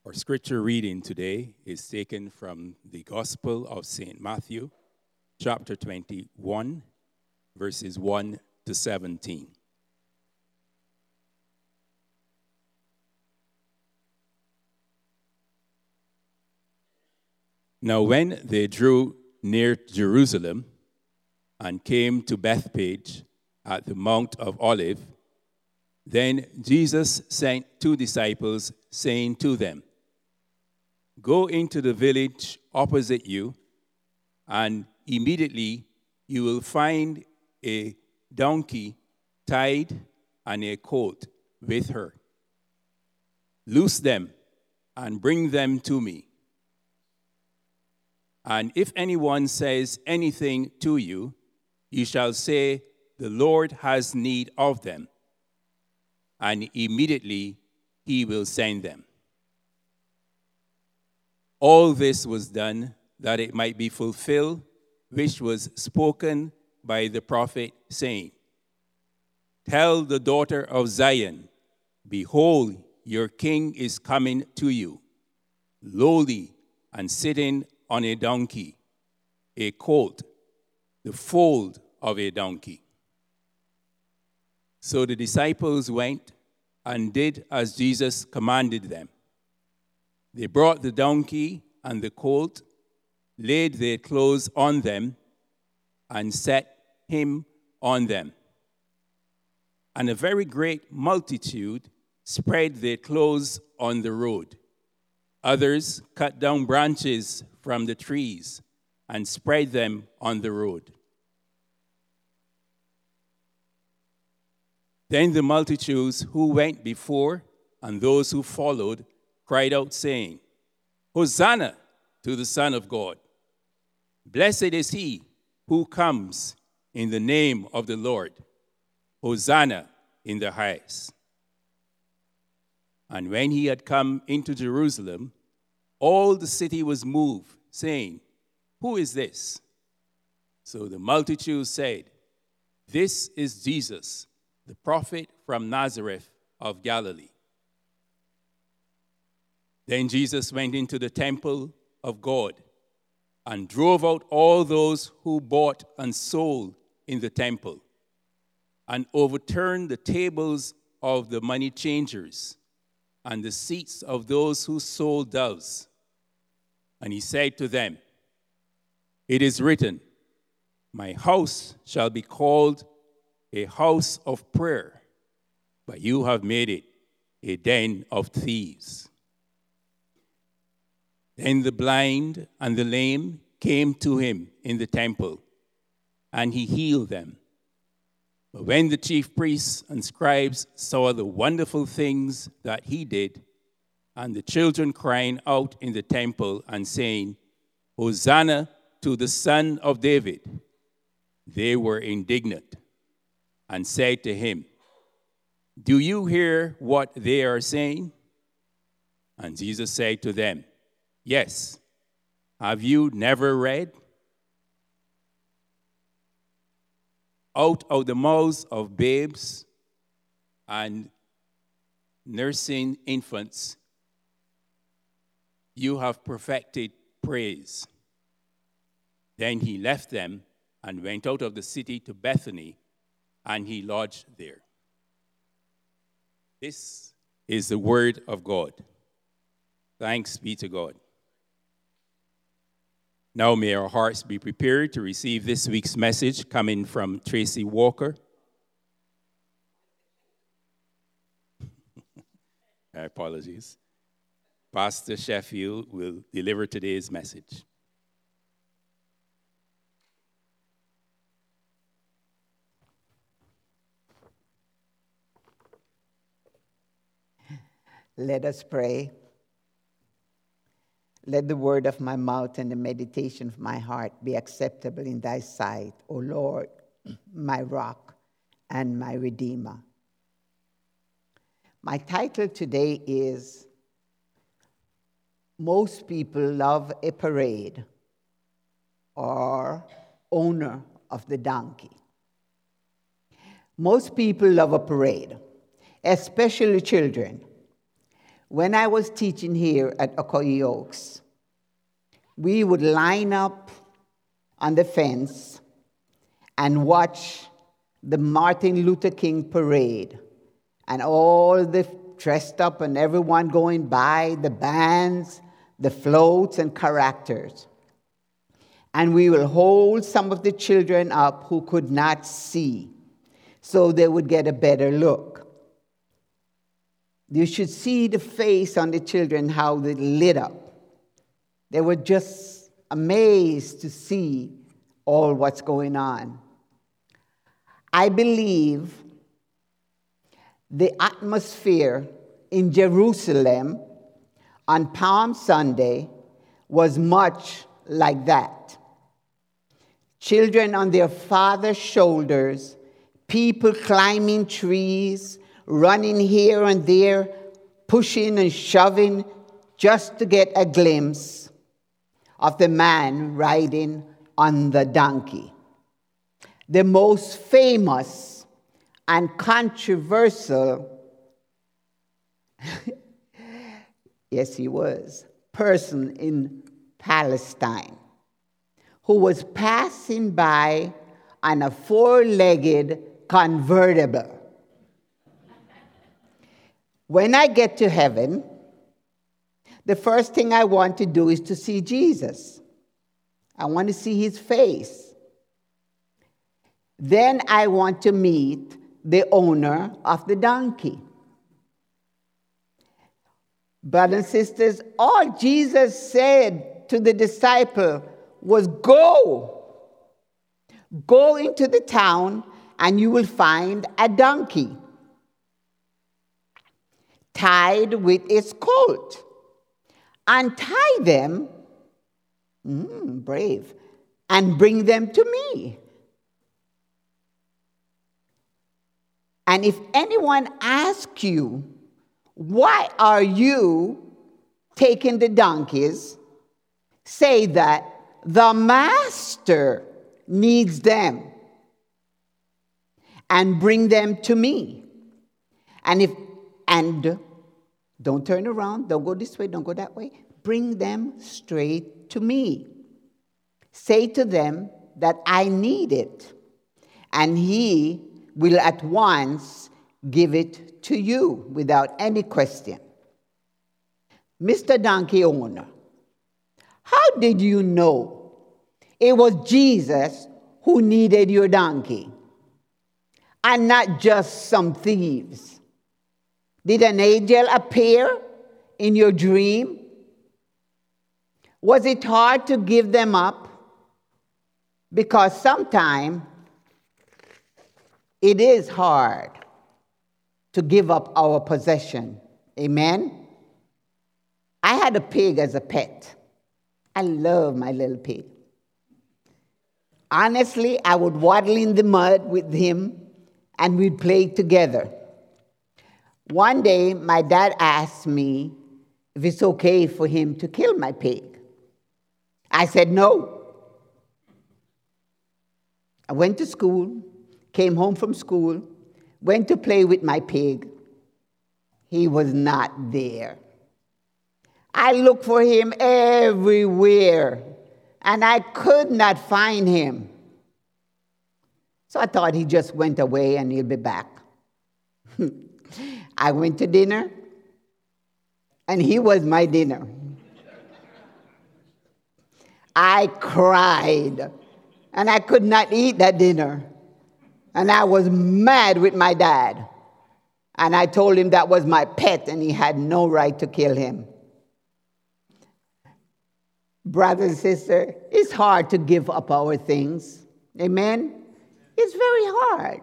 Our scripture reading today is taken from the Gospel of St. Matthew, chapter 21, verses 1 to 17. Now when they drew near Jerusalem and came to Bethphage at the Mount of Olives, then Jesus sent 2 disciples, saying to them, "Go into the village opposite you, and immediately you will find a donkey tied and a colt with her. Loose them and bring them to me. And if anyone says anything to you, you shall say, 'The Lord has need of them,' and immediately he will send them." All this was done that it might be fulfilled, which was spoken by the prophet, saying, "Tell the daughter of Zion, behold, your king is coming to you, lowly and sitting on a donkey, a colt, the foal of a donkey." So the disciples went and did as Jesus commanded them. They brought the donkey and the colt, laid their clothes on them, and set him on them. And a very great multitude spread their clothes on the road. Others cut down branches from the trees and spread them on the road. Then the multitudes who went before and those who followed cried out, saying, "Hosanna to the Son of God. Blessed is he who comes in the name of the Lord. Hosanna in the highest." And when he had come into Jerusalem, all the city was moved, saying, "Who is this?" So the multitude said, "This is Jesus, the prophet from Nazareth of Galilee." Then Jesus went into the temple of God and drove out all those who bought and sold in the temple, and overturned the tables of the money changers and the seats of those who sold doves. And he said to them, "It is written, 'My house shall be called a house of prayer,' but you have made it a den of thieves." Then the blind and the lame came to him in the temple, and he healed them. But when the chief priests and scribes saw the wonderful things that he did, and the children crying out in the temple and saying, "Hosanna to the Son of David," they were indignant and said to him, "Do you hear what they are saying?" And Jesus said to them, "Yes. Have you never read? Out of the mouths of babes and nursing infants, you have perfected praise." Then he left them and went out of the city to Bethany, and he lodged there. This is the word of God. Thanks be to God. Now may our hearts be prepared to receive this week's message coming from Tracy Walker. Apologies. Pastor Sheffield will deliver today's message. Let us pray. Let the word of my mouth and the meditation of my heart be acceptable in thy sight, O Lord, my rock and my redeemer. My title today is "Most People Love a Parade," or "Owner of the Donkey." Most people love a parade, especially children. When I was teaching here at Ocoee Oaks, we would line up on the fence and watch the Martin Luther King parade, and all the dressed up and everyone going by, the bands, the floats and characters. And we will hold some of the children up who could not see, so they would get a better look. You should see the face on the children, how they lit up. They were just amazed to see all what's going on. I believe the atmosphere in Jerusalem on Palm Sunday was much like that. Children on their father's shoulders, people climbing trees, running here and there, pushing and shoving just to get a glimpse of the man riding on the donkey. The most famous and controversial, yes, he was, person in Palestine who was passing by on a four-legged convertible. When I get to heaven, the first thing I want to do is to see Jesus. I want to see his face. Then I want to meet the owner of the donkey. Brothers and sisters, all Jesus said to the disciple was, go. Go into the town and you will find a donkey tied with its colt. Untie them, brave, and bring them to me. And if anyone asks you, why are you taking the donkeys? Say that the master needs them and bring them to me. And don't turn around, don't go this way, don't go that way. Bring them straight to me. Say to them that I need it, and he will at once give it to you without any question. Mr. Donkey owner, how did you know it was Jesus who needed your donkey and not just some thieves? Did an angel appear in your dream? Was it hard to give them up? Because sometimes it is hard to give up our possession. Amen? I had a pig as a pet. I love my little pig. Honestly, I would waddle in the mud with him and we'd play together. One day, my dad asked me if it's okay for him to kill my pig. I said no. I went to school, came home from school, went to play with my pig. He was not there. I looked for him everywhere, and I could not find him. So I thought he just went away and he'll be back. I went to dinner, and he was my dinner. I cried, and I could not eat that dinner. And I was mad with my dad. And I told him that was my pet, and he had no right to kill him. Brothers and sisters, it's hard to give up our things. Amen? It's very hard.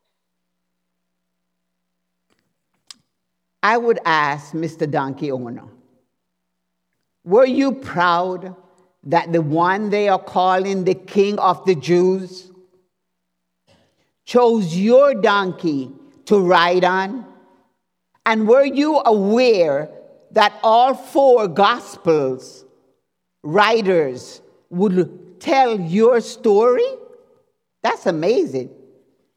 I would ask Mr. Donkey owner, were you proud that the one they are calling the King of the Jews chose your donkey to ride on? And were you aware that all four Gospels writers would tell your story? That's amazing.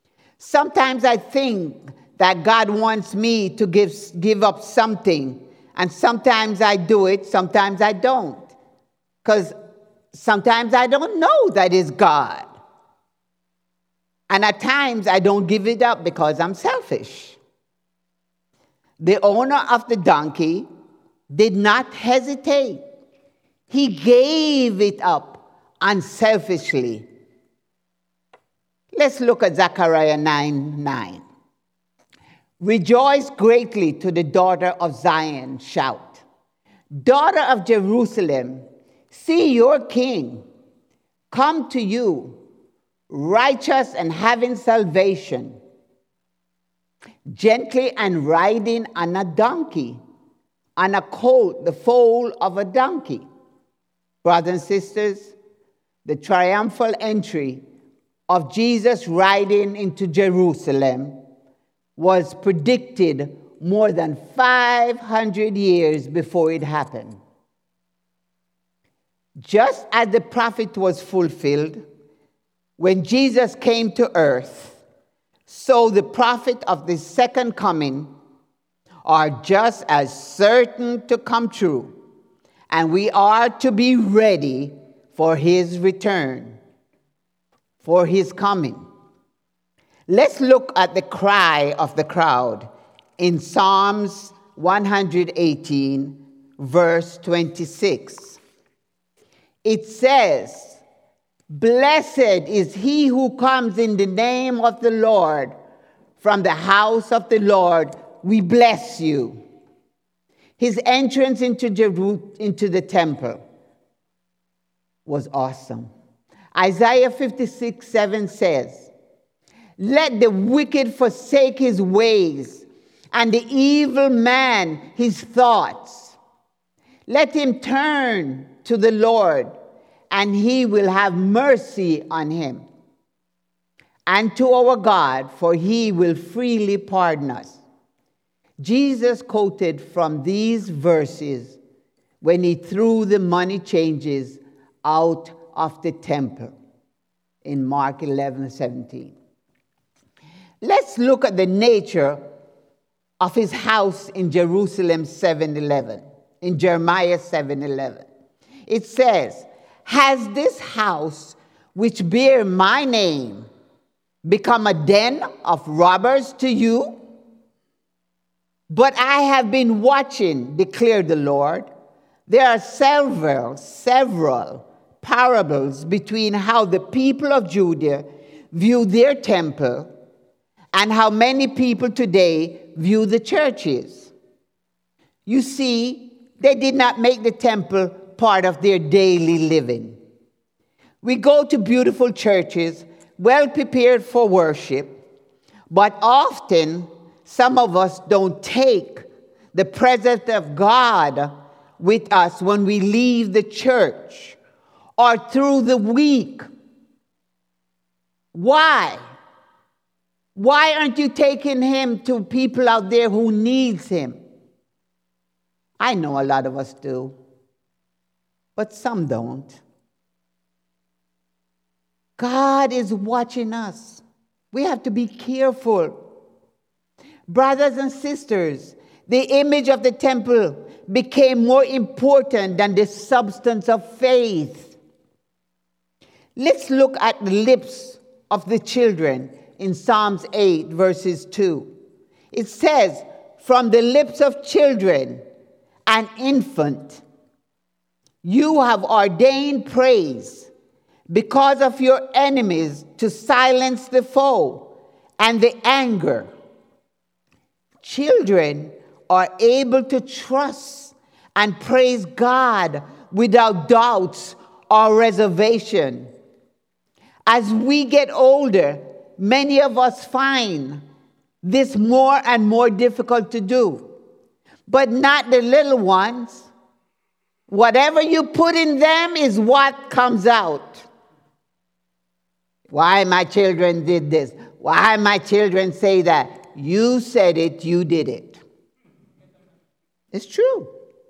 Sometimes I think that God wants me to give up something And sometimes I do it, sometimes I don't. Because sometimes I don't know that it's God. And at times I don't give it up because I'm selfish. The owner of the donkey did not hesitate. He gave it up unselfishly. Let's look at Zechariah 9:9. Rejoice greatly to the daughter of Zion, shout. Daughter of Jerusalem, see your king come to you, righteous and having salvation, gently and riding on a donkey, on a colt, the foal of a donkey. Brothers and sisters, the triumphal entry of Jesus riding into Jerusalem was predicted more than 500 years before it happened. Just as the prophet was fulfilled when Jesus came to earth, so the prophet of the second coming are just as certain to come true, and we are to be ready for his return, for his coming. Let's look at the cry of the crowd in Psalms 118, verse 26. It says, "Blessed is he who comes in the name of the Lord. From the house of the Lord, we bless you." His entrance into the temple was awesome. Isaiah 56:7 says, "Let the wicked forsake his ways, and the evil man his thoughts. Let him turn to the Lord, and he will have mercy on him, and to our God, for he will freely pardon us." Jesus quoted from these verses when he threw the money changers out of the temple in Mark 11:17. Let's look at the nature of his house in Jerusalem 7:11, in Jeremiah 7:11. It says, "Has this house which bear my name become a den of robbers to you? But I have been watching, declared the Lord. There are several parables between how the people of Judah view their temple and how many people today view the churches. You see, they did not make the temple part of their daily living. We go to beautiful churches, well prepared for worship, but often some of us don't take the presence of God with us when we leave the church or through the week. Why? Why aren't you taking him to people out there who needs him? I know a lot of us do, but some don't. God is watching us. We have to be careful. Brothers and sisters, the image of the temple became more important than the substance of faith. Let's look at the lips of the children in Psalms 8, verses 2. It says, "From the lips of children, an infant, you have ordained praise because of your enemies to silence the foe and the anger." Children are able to trust and praise God without doubts or reservation. As we get older, many of us find this more and more difficult to do, but not the little ones. Whatever you put in them is what comes out. Why my children did this? Why my children say that? You said it, you did it. It's true.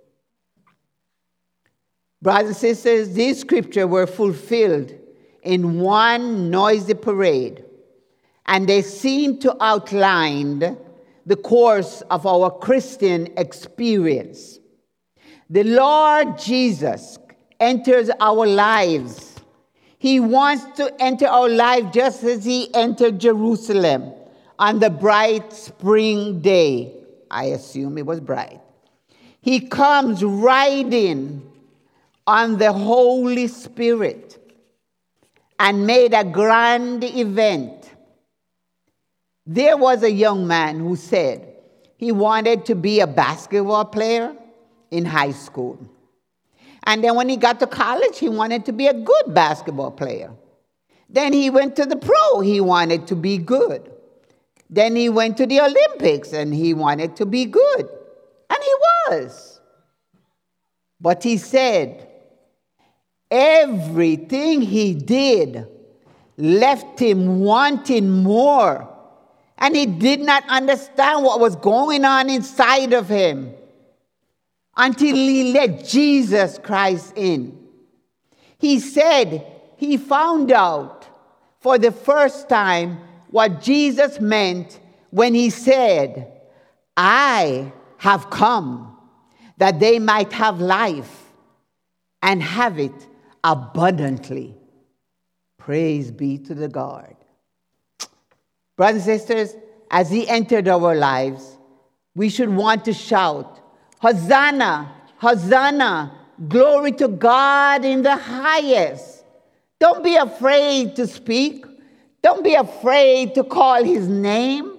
Brothers and sisters, these scriptures were fulfilled in one noisy parade, and they seem to outline the course of our Christian experience. The Lord Jesus enters our lives. He wants to enter our life just as he entered Jerusalem on the bright spring day. I assume it was bright. He comes riding on the Holy Spirit and made a grand event. There was a young man who said he wanted to be a basketball player in high school. And then when he got to college, he wanted to be a good basketball player. Then he went to the pro, he wanted to be good. Then he went to the Olympics and he wanted to be good. And he was. But he said, everything he did left him wanting more. And he did not understand what was going on inside of him until he let Jesus Christ in. He said he found out for the first time what Jesus meant when he said, I have come that they might have life and have it abundantly. Praise be to the God. Brothers and sisters, as he entered our lives, we should want to shout, Hosanna, Hosanna, glory to God in the highest. Don't be afraid to speak. Don't be afraid to call his name.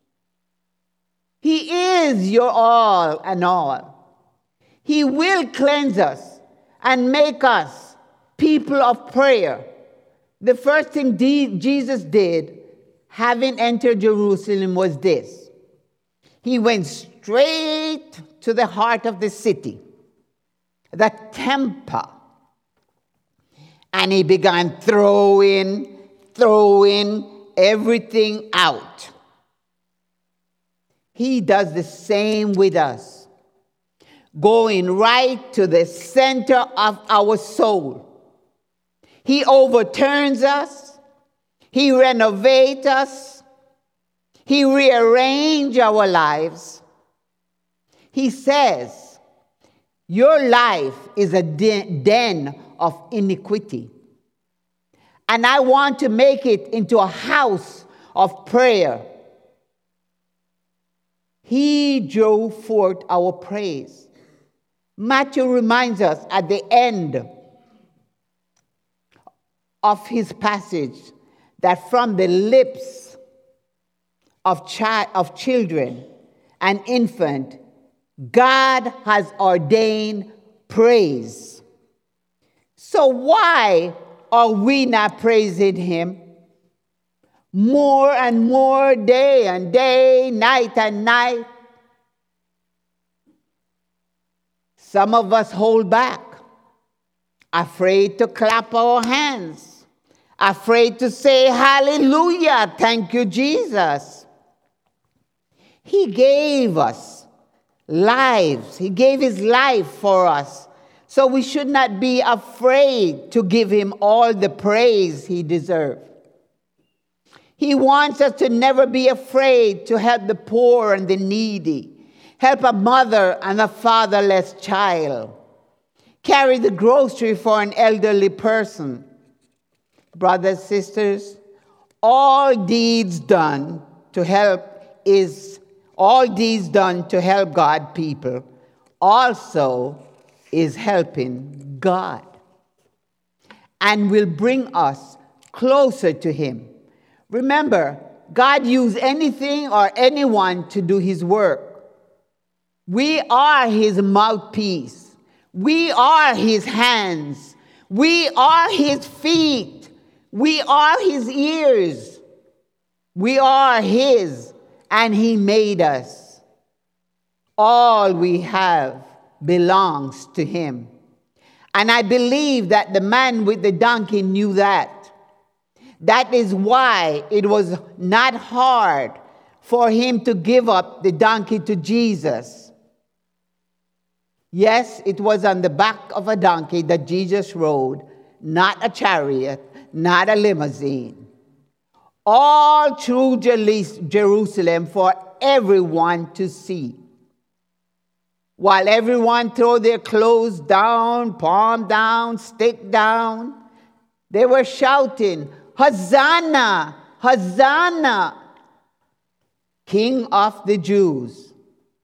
He is your all and all. He will cleanse us and make us people of prayer. The first thing Jesus did, having entered Jerusalem, was this. He went straight to the heart of the city, the temple, and he began throwing everything out. He does the same with us, going right to the center of our soul. He overturns us. He renovates us. He rearranges our lives. He says, your life is a den of iniquity. And I want to make it into a house of prayer. He drove forth our praise. Matthew reminds us at the end of his passage that from the lips of children and infant, God has ordained praise. So why are we not praising him more and more, day and day, night and night? Some of us hold back, afraid to clap our hands, afraid to say hallelujah, thank you, Jesus. He gave us lives. He gave his life for us. So we should not be afraid to give him all the praise he deserves. He wants us to never be afraid to help the poor and the needy, help a mother and a fatherless child, carry the grocery for an elderly person. Brothers, sisters, all deeds done to help God people also is helping God and will bring us closer to him. Remember, God used anything or anyone to do his work. We are his mouthpiece. We are his hands. We are his feet. We are his ears. We are his, and he made us. All we have belongs to him. And I believe that the man with the donkey knew that. That is why it was not hard for him to give up the donkey to Jesus. Yes, it was on the back of a donkey that Jesus rode, not a chariot, not a limousine. All through Jerusalem for everyone to see. While everyone threw their clothes down, palm down, stick down, they were shouting, "Hosanna, Hosanna, King of the Jews."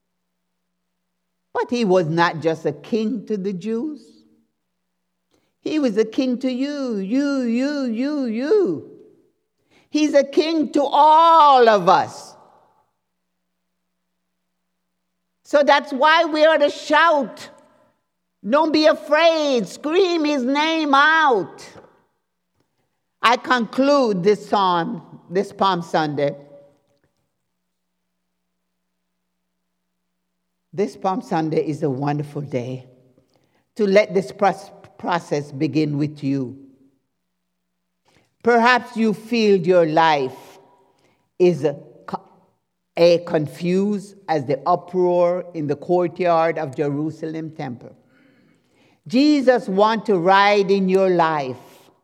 But he was not just a king to the Jews. He was a king to you. He's a king to all of us. So that's why we are to shout. Don't be afraid. Scream his name out. I conclude this Palm Sunday. This Palm Sunday is a wonderful day to let this process begin with you. Perhaps you feel your life is confused as the uproar in the courtyard of Jerusalem temple. Jesus wants to ride in your life,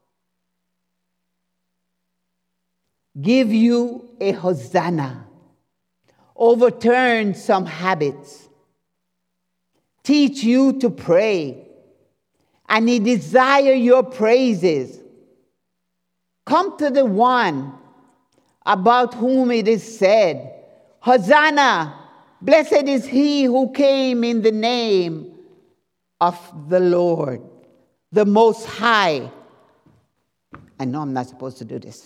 give you a Hosanna, overturn some habits, teach you to pray, and he desires your praises. Come to the one about whom it is said, "Hosanna, blessed is he who came in the name of the Lord, the Most High." I know I'm not supposed to do this.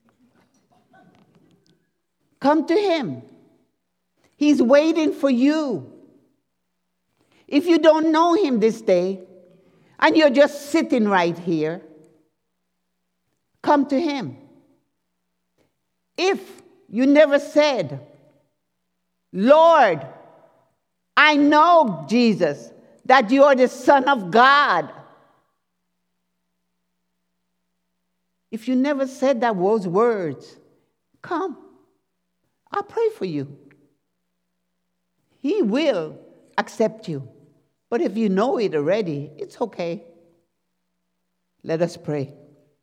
Come to him. He's waiting for you. If you don't know him this day, and you're just sitting right here, come to him. If you never said, "Lord, I know, Jesus, that you are the Son of God." If you never said those words, come. I'll pray for you. He will accept you. But if you know it already, it's okay. Let us pray.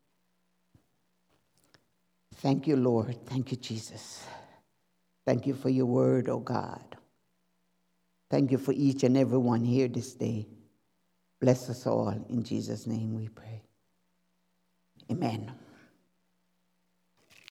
Thank you, Lord. Thank you, Jesus. Thank you for your word, oh God. Thank you for each and every one here this day. Bless us all. In Jesus' name we pray. Amen.